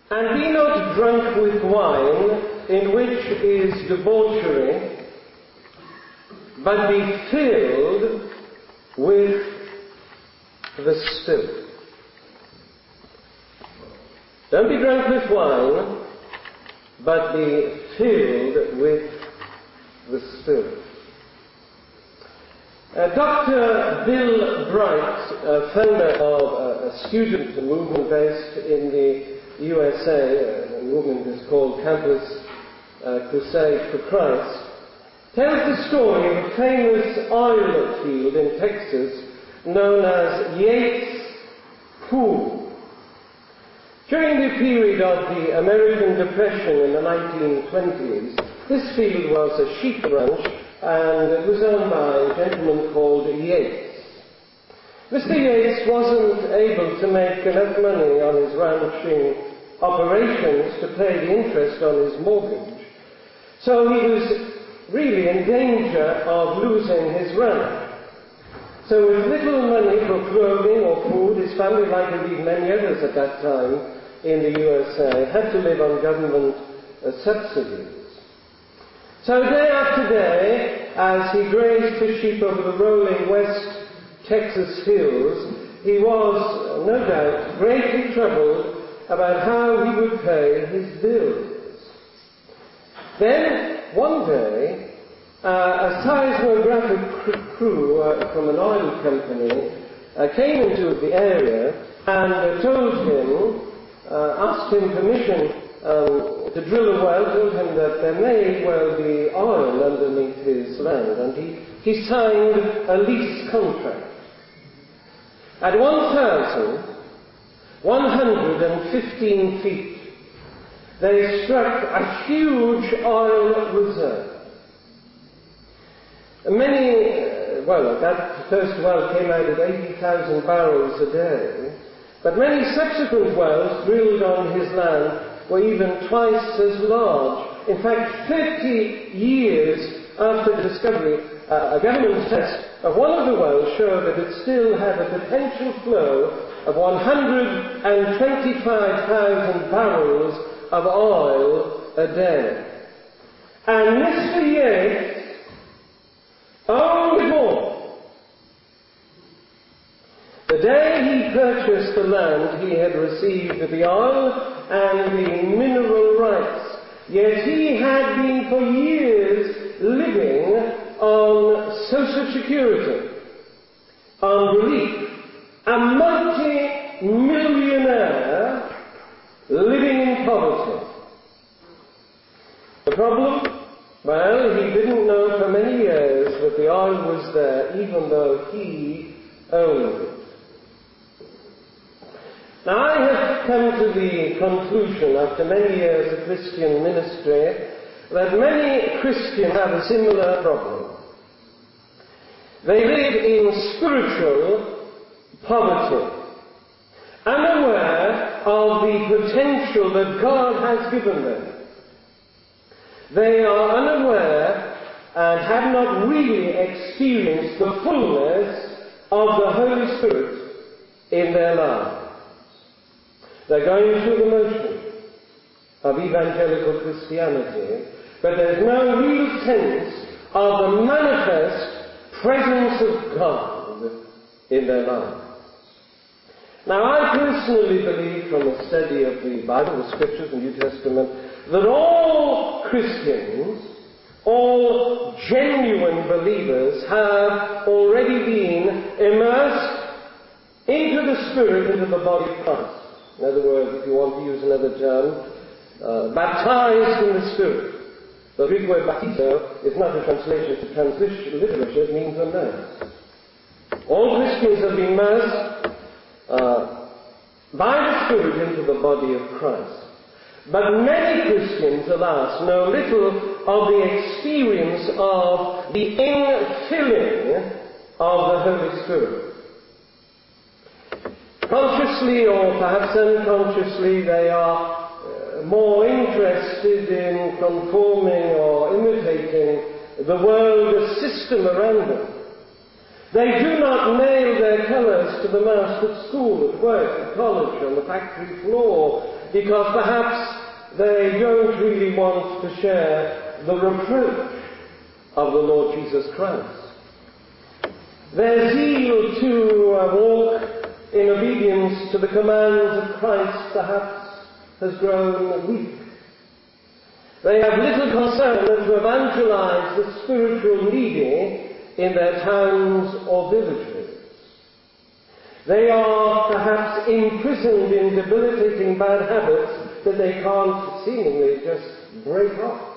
And be not drunk with wine, in which is debauchery, but be filled with the Spirit. Don't be drunk with wine, but be filled with the Spirit. Dr. Bill Bright, founder of a student movement based in the USA, the movement is called Campus Crusade for Christ, tells the story of a famous oil field in Texas known as Yates Pool. During the period of the American Depression in the 1920s, this field was a sheep ranch and it was owned by a gentleman called Yates. Mr. Yates wasn't able to make enough money on his ranching operations to pay the interest on his mortgage, so he was really in danger of losing his ranch. So with little money for clothing or food, his family, like indeed many others at that time in the USA, had to live on government subsidies. So day after day, as he grazed his sheep over the rolling West Texas hills, he was, no doubt, greatly troubled about how he would pay his bills. Then, one day, a seismographic crew from an oil company came into the area and told him, asked him permission to drill a well, told him that there may well be oil underneath his land, and he signed a lease contract. At 1,115 feet, they struck a huge oil reserve. That first well came out at 80,000 barrels a day, but many subsequent wells drilled on his land were even twice as large. In fact, 30 years after the discovery, a government test of one of the wells showed that it still had a potential flow of 125,000 barrels of oil a day. And Mr. Yates owned more. The day he purchased the land, he had received the oil and the mineral rights. Yet he had been for years living on Social Security, on relief, a multi-millionaire living in poverty. The problem? Well, he didn't know for many years that the oil was there, even though he owned it. Now, I have come to the conclusion, after many years of Christian ministry, that many Christians have a similar problem. They live in spiritual poverty, unaware of the potential that God has given them. They are unaware and have not really experienced the fullness of the Holy Spirit in their lives. They're going through the motion of evangelical Christianity, but there's no real sense of the manifest presence of God in their lives. Now, I personally believe, from a study of the Bible, the Scriptures, the New Testament, that all Christians, all genuine believers, have already been immersed into the Spirit, into the body of Christ. In other words, if you want to use another term, baptized in the Spirit. The Greek word baptizo is not a translation, it's a transliteration, it means immersed. All Christians have been immersed by the Spirit into the body of Christ. But many Christians, alas, know little of the experience of the infilling of the Holy Spirit. Consciously or perhaps unconsciously, they are more interested in conforming or imitating the world, the system around them. They do not nail their colours to the mast at school, at work, at college, on the factory floor, because perhaps they don't really want to share the reproach of the Lord Jesus Christ. Their zeal to walk in obedience to the commands of Christ perhaps has grown weak. They have little concern to evangelize the spiritual needy in their towns or villages. They are perhaps imprisoned in debilitating bad habits that they can't seemingly just break off.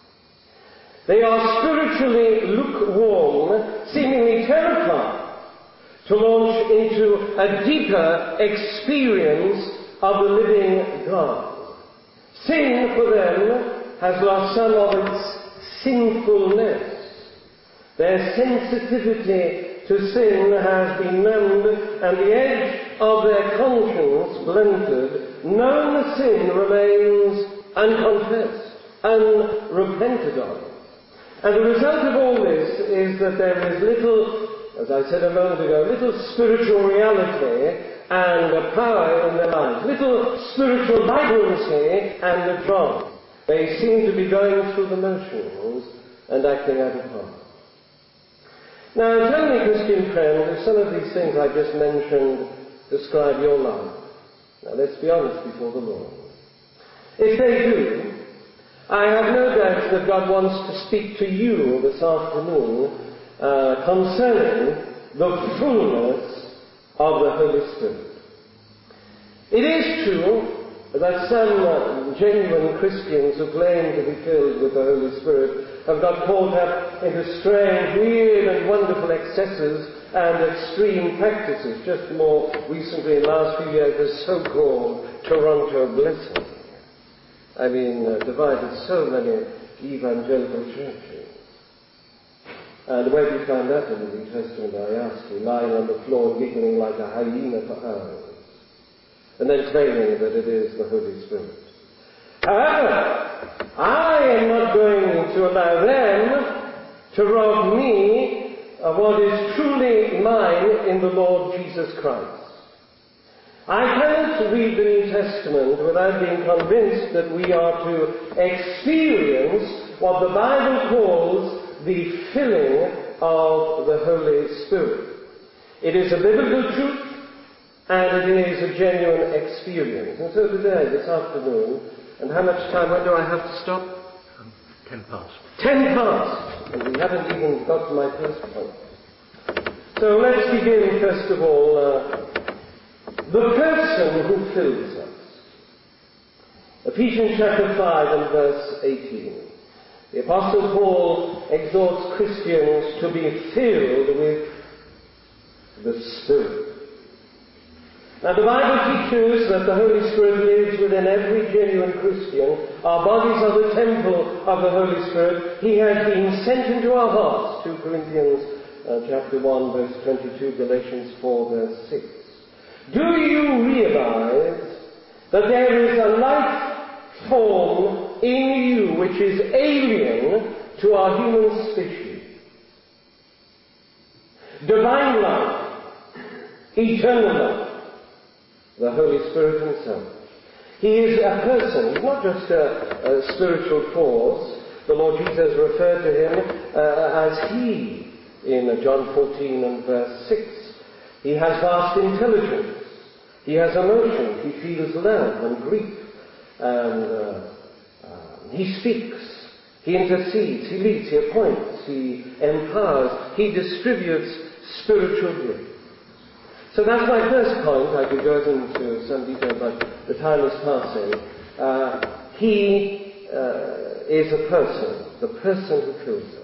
They are spiritually lukewarm, seemingly terrified to launch into a deeper experience of the living God. Sin for them has lost some of its sinfulness. Their sensitivity to sin has been numbed, and the edge of their conscience blunted. Known sin remains unconfessed, unrepented of. And the result of all this is that there is little, as I said a moment ago, little spiritual reality and power in their lives, little spiritual vibrancy and drama. They seem to be going through the motions and acting out of part. Now, tell me, Christian friend, if some of these things I just mentioned describe your life. Now, let's be honest before the Lord. If they do, I have no doubt that God wants to speak to you this afternoon concerning the fullness of the Holy Spirit. It is true that some genuine Christians who claim to be filled with the Holy Spirit have got caught up into strange, weird and wonderful excesses and extreme practices. Just more recently, in the last few years, the so-called Toronto blessing. I mean, divided so many evangelical churches. And where do you find that in the New Testament, I ask you, lying on the floor giggling like a hyena for hours, and then claiming that it is the Holy Spirit. However, I am not going to allow them to rob me of what is truly mine in the Lord Jesus Christ. I cannot read the New Testament without being convinced that we are to experience what the Bible calls the filling of the Holy Spirit. It is a biblical truth, and it is a genuine experience. And so today, this afternoon, and how much time, when do I have to stop? 10 past. 10 past! And we haven't even got to my first point. So let's begin, first of all, the person who fills us. Ephesians chapter 5 and verse 18. The Apostle Paul exhorts Christians to be filled with the Spirit. Now the Bible teaches that the Holy Spirit lives within every genuine Christian. Our bodies are the temple of the Holy Spirit. He has been sent into our hearts. 2 Corinthians chapter 1 verse 22, Galatians 4 verse 6. Do you realize that there is a life form in you which is alien to our human species? Divine life, eternal life, the Holy Spirit himself. He is a person. He's not just a spiritual force. The Lord Jesus referred to him as He in John 14 and verse 6. He has vast intelligence. He has emotion. He feels love and grief. And he speaks. He intercedes. He leads. He appoints. He empowers. He distributes spiritual gifts. So that's my first point. I could go into some detail, but the time is passing. He is a person. The person who fills us.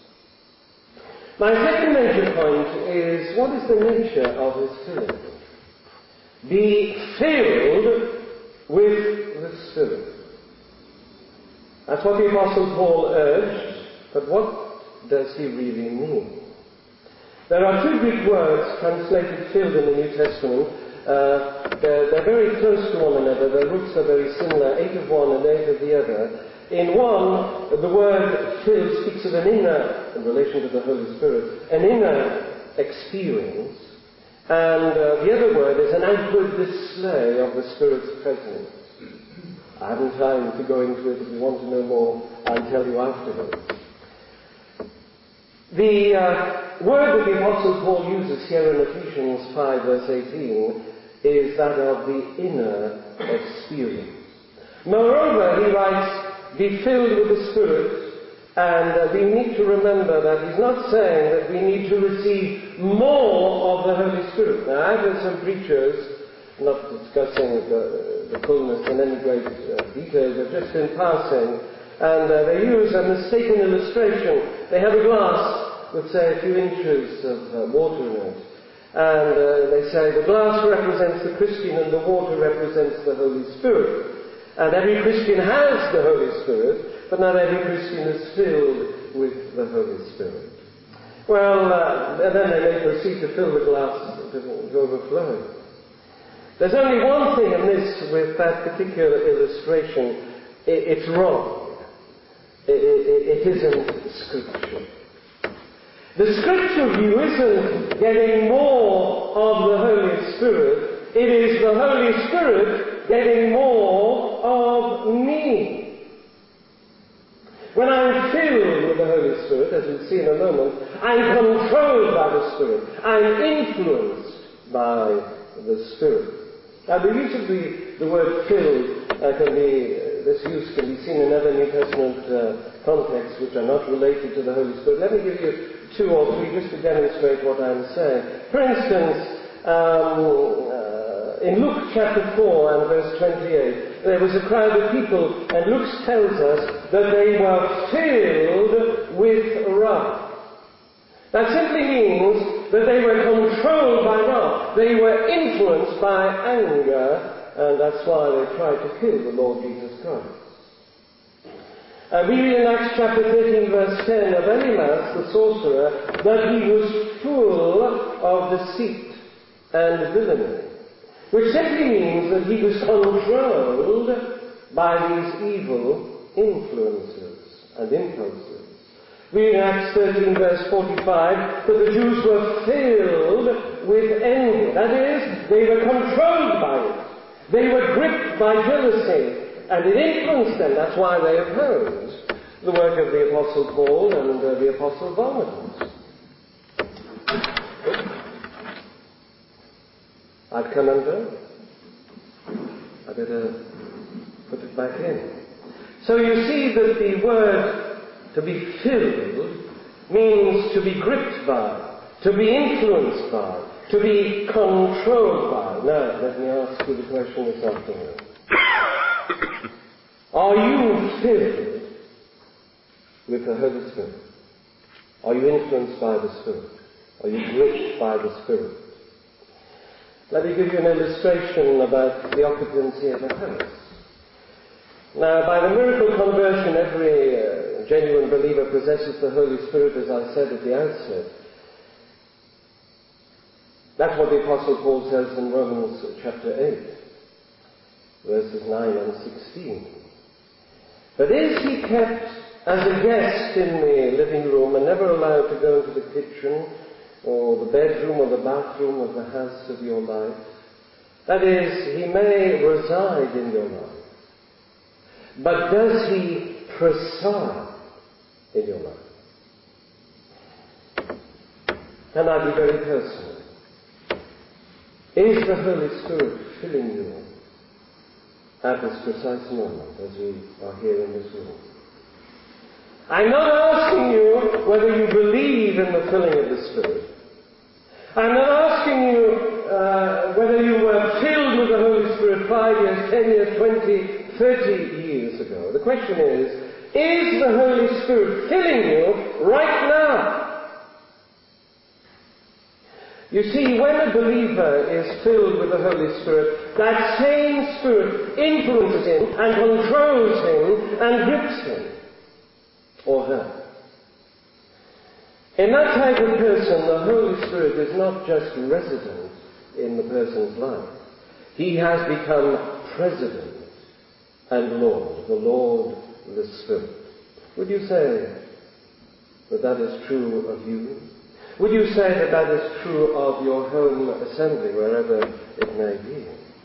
My second major point is, what is the nature of his filling? Be filled with the Spirit. That's what the Apostle Paul urged, but what does he really mean? There are two Greek words translated filled in the New Testament. They're very close to one another. Their roots are very similar, 8 of one and 8 of the other. In one, the word filled speaks of an inner, in relation to the Holy Spirit, an inner experience, and the other word is an outward display of the Spirit's presence. I haven't time to go into it. If you want to know more, I'll tell you afterwards. The word that the Apostle Paul uses here in Ephesians 5 verse 18 is that of the inner experience. Moreover, he writes, be filled with the Spirit, and we need to remember that he's not saying that we need to receive more of the Holy Spirit. Now, I've heard some preachers, not discussing the fullness in any great detail, but just in passing, and they use a mistaken illustration. They have a glass with, say, a few inches of water in it, and they say the glass represents the Christian and the water represents the Holy Spirit. And every Christian has the Holy Spirit, but not every Christian is filled with the Holy Spirit. Well, and then they may proceed to fill the glass to overflowing. There's only one thing amiss with that particular illustration. It's wrong. It isn't Scripture. The Scripture view isn't getting more of the Holy Spirit. It is the Holy Spirit getting more of me. When I'm filled with the Holy Spirit, as we'll see in a moment, I'm controlled by the Spirit. I'm influenced by the Spirit. Now, the use of the word filled this use can be seen in other New Testament contexts which are not related to the Holy Spirit. Let me give you two or three just to demonstrate what I'm saying. For instance, in Luke chapter 4 and verse 28, there was a crowd of people, and Luke tells us that they were filled with wrath. That simply means that they were controlled by wrath. They were influenced by anger, and that's why they tried to kill the Lord Jesus Christ. We read in Acts chapter 13 verse 10 of Elimas, the sorcerer, that he was full of deceit and villainy, which simply means that he was controlled by these evil influences and impulses. We read in Acts 13 verse 45 that the Jews were filled with envy. That is, they were controlled by it. They were gripped by jealousy, and it influenced them. That's why they opposed the work of the Apostle Paul and the Apostle Barnabas. I've come undone. I better put it back in. So you see that the word to be filled means to be gripped by, to be influenced by, to be controlled by. Now, let me ask you the question this afternoon. Are you filled with the Holy Spirit? Are you influenced by the Spirit? Are you gripped by the Spirit? Let me give you an illustration about the occupancy of a house. Now, by the miracle conversion, every genuine believer possesses the Holy Spirit, as I said at the outset. That's what the Apostle Paul says in Romans chapter 8, verses 9 and 16. But is he kept as a guest in the living room and never allowed to go into the kitchen or the bedroom or the bathroom of the house of your life? That is, he may reside in your life. But does he preside in your life? Can I be very personal? Is the Holy Spirit filling you at this precise moment as we are here in this room? I'm not asking you whether you believe in the filling of the Spirit. I'm not asking you whether you were filled with the Holy Spirit 5 years, 10 years, 20, 30 years ago. The question is the Holy Spirit filling you right now? You see, when a believer is filled with the Holy Spirit, that same Spirit influences him and controls him and grips him or her. In that type of person, the Holy Spirit is not just resident in the person's life. He has become President and Lord, the Lord, the Spirit. Would you say that that is true of you? Would you say that that is true of your home assembly, wherever it may be?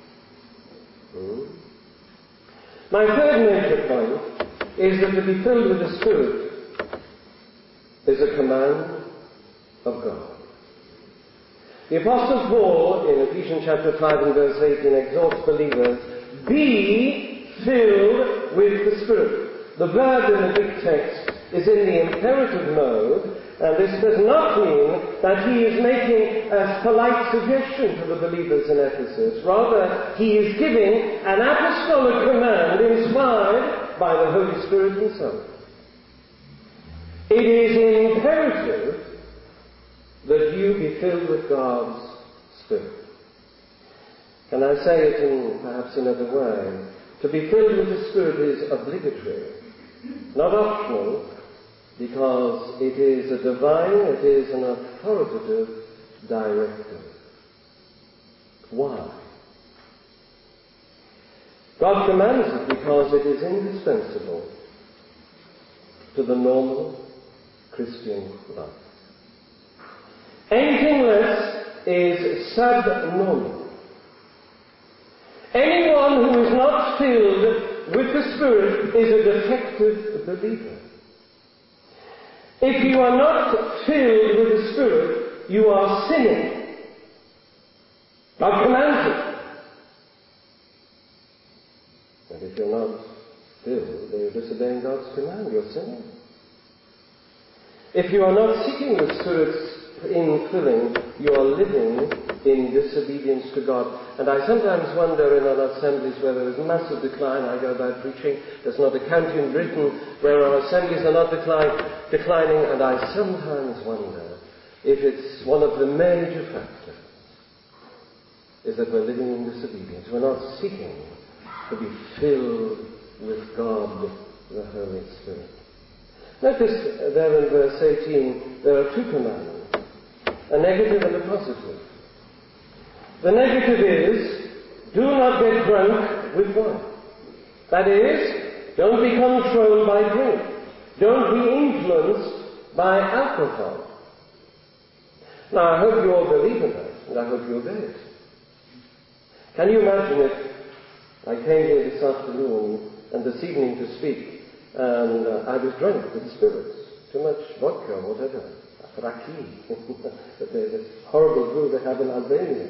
My third major point is that to be filled with the Spirit is a command of God. The Apostle Paul, in Ephesians chapter 5 and verse 18, exhorts believers, be filled with the Spirit. The verb in the Greek text is in the imperative mode, and this does not mean that he is making a polite suggestion to the believers in Ephesus. Rather, he is giving an apostolic command inspired by the Holy Spirit himself. It is imperative that you be filled with God's Spirit. Can I say it in perhaps another way? To be filled with the Spirit is obligatory, not optional, because it is a divine, it is an authoritative directive. Why? God commands it because it is indispensable to the normal Christian life. Anything less is subnormal. Anyone who is not filled with the Spirit is a defective believer. If you are not filled with the Spirit, you are sinning. God commands it. And if you're not filled, then you're disobeying God's command, you're sinning. If you are not seeking the Spirit's infilling, you are living in disobedience to God. And I sometimes wonder in our assemblies where there is massive decline. I go about preaching. There's not a county in Britain where our assemblies are not declining, and I sometimes wonder if it's one of the major factors is that we're living in disobedience. We're not seeking to be filled with God, the Holy Spirit. Notice there in verse 18, there are two commandments, a negative and a positive. The negative is, do not get drunk with wine. That is, don't be controlled by drink. Don't be influenced by alcohol. Now, I hope you all believe in that, and I hope you obey it. Can you imagine if I came here this afternoon and this evening to speak, and I was drunk with spirits, too much vodka or whatever, raki, this horrible brew they have in Albania.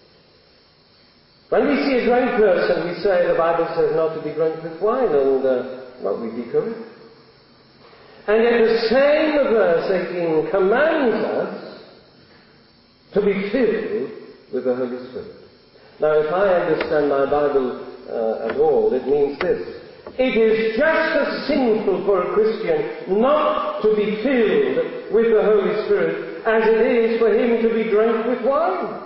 When we see a drunk person, we say the Bible says not to be drunk with wine, and well, we'd be correct. And yet the same verse 18 commands us to be filled with the Holy Spirit. Now, if I understand my Bible at all, it means this. It is just as sinful for a Christian not to be filled with the Holy Spirit as it is for him to be drunk with wine.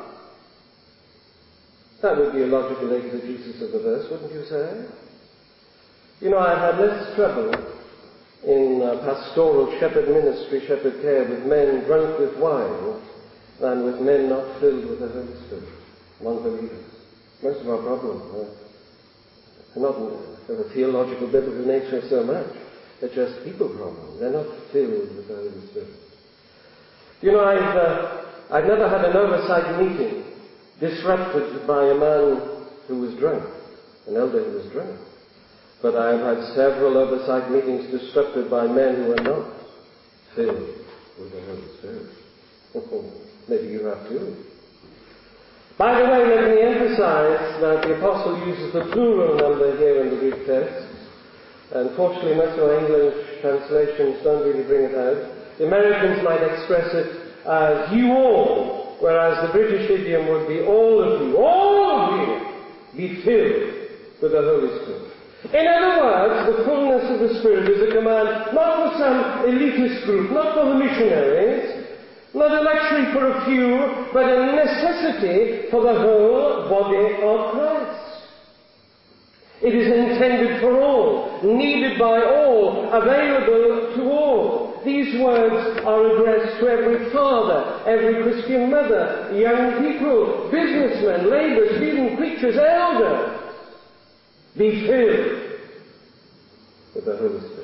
That would be a logical exegesis of the verse, wouldn't you say? You know, I've had less trouble in pastoral shepherd ministry, shepherd care, with men drunk with wine than with men not filled with the Holy Spirit, non-believers. Most of our problems are not of a theological, biblical nature so much. They're just people problems. They're not filled with the Holy Spirit. You know, I've never had an oversight meeting disrupted by a man who was drunk, an elder who was drunk. But I have had several oversight meetings disrupted by men who are not filled with the Holy Spirit. Maybe you have too. By the way, let me emphasize that the Apostle uses the plural number here in the Greek text. Unfortunately, most of our English translations don't really bring it out. The Americans might express it as you all, whereas the British idiom would be all of you, be filled with the Holy Spirit. In other words, the fullness of the Spirit is a command not for some elitist group, not for the missionaries, not a luxury for a few, but a necessity for the whole body of Christ. It is intended for all, needed by all, available to all. These words are addressed to every father, every Christian mother, young people, businessmen, laborers, students, preachers, elders. Be filled with the Holy Spirit.